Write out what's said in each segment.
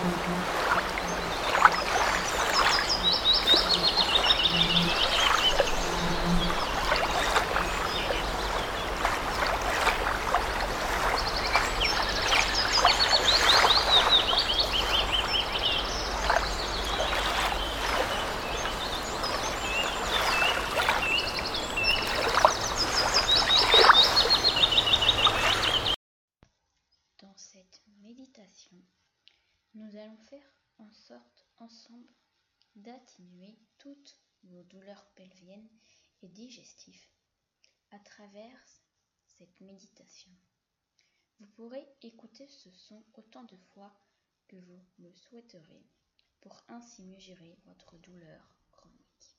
Dans cette méditation, nous allons faire en sorte ensemble d'atténuer toutes vos douleurs pelviennes et digestives à travers cette méditation. Vous pourrez écouter ce son autant de fois que vous le souhaiterez pour ainsi mieux gérer votre douleur chronique.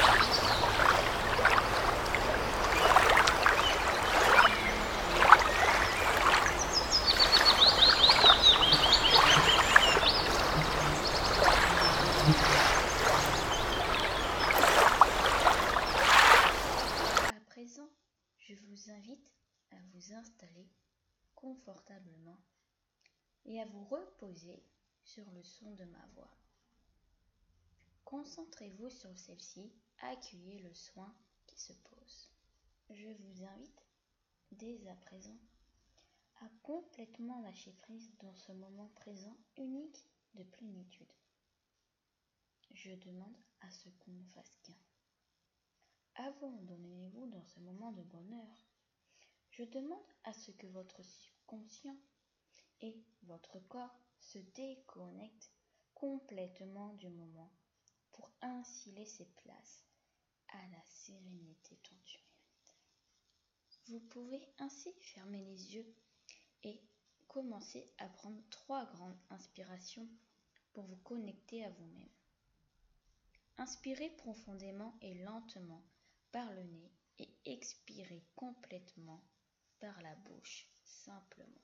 À présent, je vous invite à vous installer confortablement et à vous reposer sur le son de ma voix. Concentrez-vous sur celle-ci, accueillez le soin qui se pose. Je vous invite dès à présent à complètement lâcher prise dans ce moment présent unique de plénitude. Je demande à ce qu'on ne fasse qu'un. Abandonnez-vous dans ce moment de bonheur. Je demande à ce que votre subconscient et votre corps se déconnectent complètement du moment pour ainsi laisser place à la sérénité dont tu mérites. Vous pouvez ainsi fermer les yeux et commencer à prendre 3 grandes inspirations pour vous connecter à vous-même. Inspirez profondément et lentement par le nez et expirez complètement par la bouche simplement.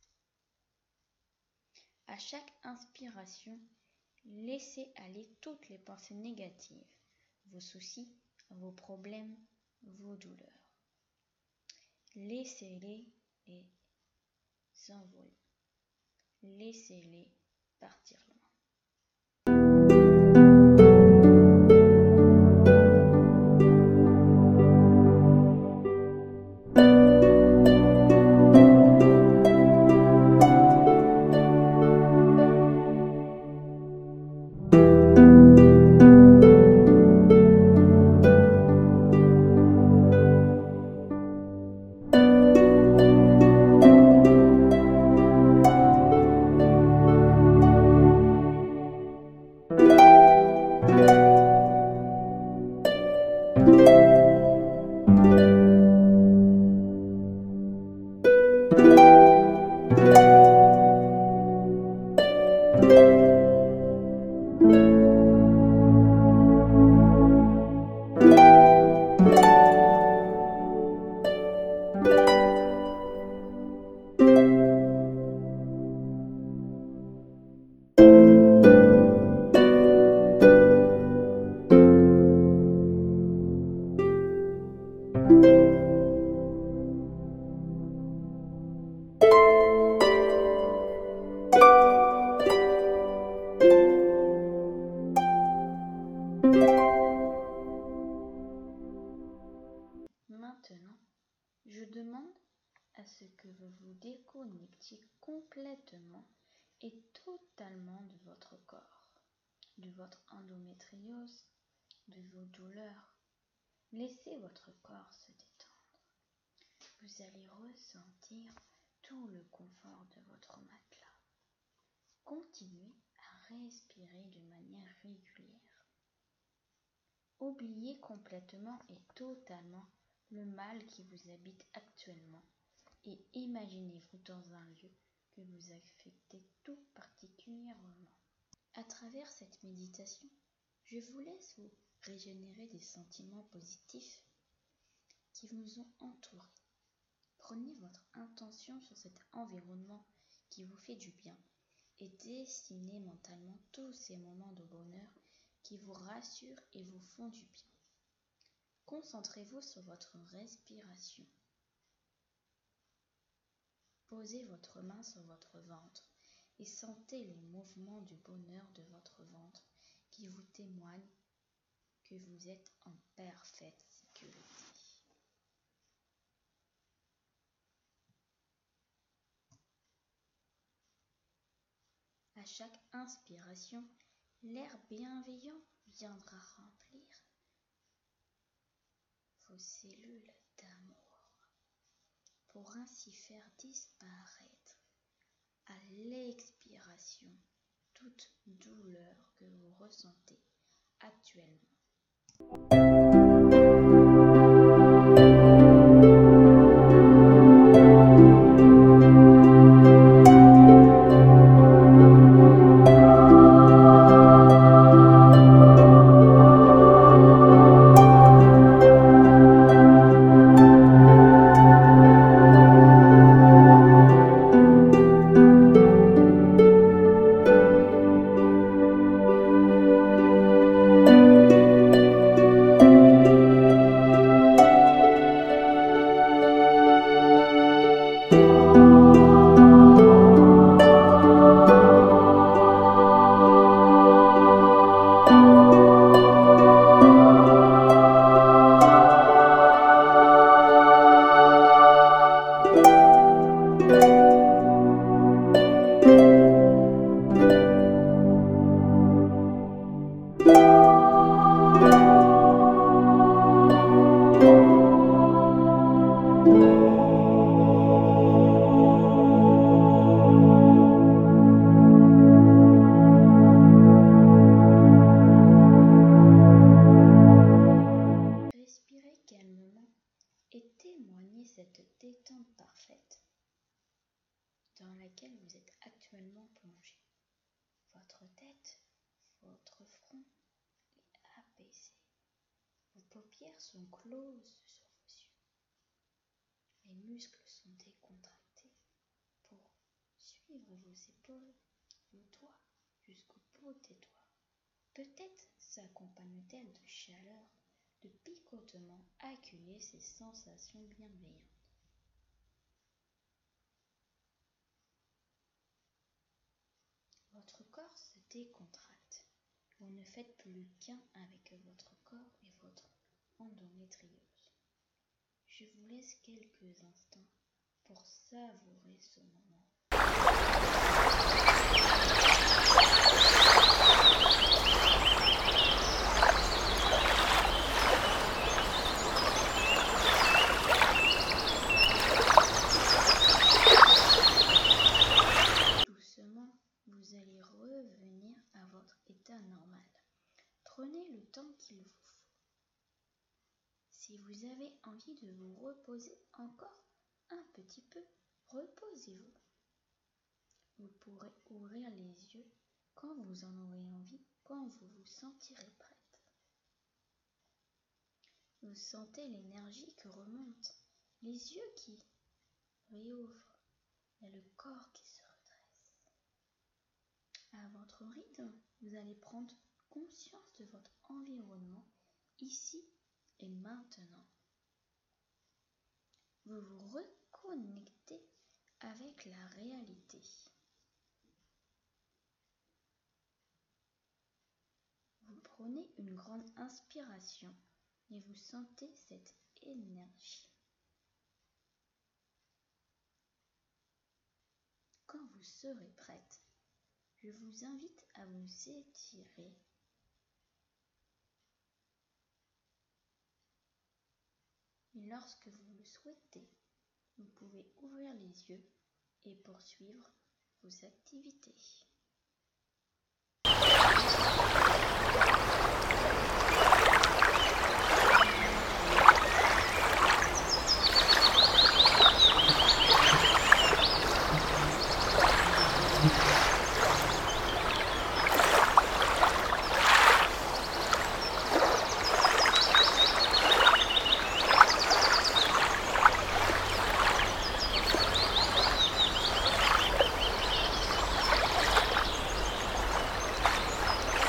À chaque inspiration, laissez aller toutes les pensées négatives, vos soucis, vos problèmes, vos douleurs. Laissez-les s'envoler. Laissez-les partir loin. Maintenant, je demande à ce que vous vous déconnectiez complètement et totalement de votre corps, de votre endométriose, de vos douleurs. Laissez votre corps se détendre. Vous allez ressentir tout le confort de votre matelas. Continuez à respirer de manière régulière. Oubliez complètement et totalement le mal qui vous habite actuellement et imaginez-vous dans un lieu que vous affectez tout particulièrement. À travers cette méditation, je vous laisse vous régénérer des sentiments positifs qui vous ont entouré. Prenez votre intention sur cet environnement qui vous fait du bien et dessinez mentalement tous ces moments de bonheur qui vous rassurent et vous font du bien. Concentrez-vous sur votre respiration. Posez votre main sur votre ventre et sentez les mouvements du bonheur de votre ventre qui vous témoignent que vous êtes en parfaite sécurité. À chaque inspiration, l'air bienveillant viendra remplir vos cellules d'amour pour ainsi faire disparaître à l'expiration toute douleur que vous ressentez actuellement. Respirez calmement et témoignez cette détente parfaite dans laquelle vous êtes actuellement plongé. Votre tête, votre front est apaisé. Vos paupières sont closes sur vos yeux. Les muscles sont décontractés pour suivre vos épaules, vos doigts jusqu'au bout des doigts. Peut-être s'accompagne-t-elle de chaleur, de picotement. Accueillez ces sensations bienveillantes. Votre corps se décontracte. Vous ne faites plus qu'un avec votre corps et votre endométriose. Je vous laisse quelques instants pour savourer ce moment. Doucement, vous allez revenir à votre état normal. Prenez le temps qu'il vous faut. Si vous avez envie de vous reposer encore un petit peu, reposez-vous. Vous pourrez ouvrir les yeux quand vous en aurez envie, quand vous vous sentirez prête. Vous sentez l'énergie qui remonte, les yeux qui réouvrent et le corps qui se redresse. À votre rythme, vous allez prendre conscience de votre environnement ici et maintenant. Vous vous reconnectez avec la réalité. Vous prenez une grande inspiration et vous sentez cette énergie. Quand vous serez prête, je vous invite à vous étirer et lorsque vous le souhaitez, vous pouvez ouvrir les yeux et poursuivre vos activités.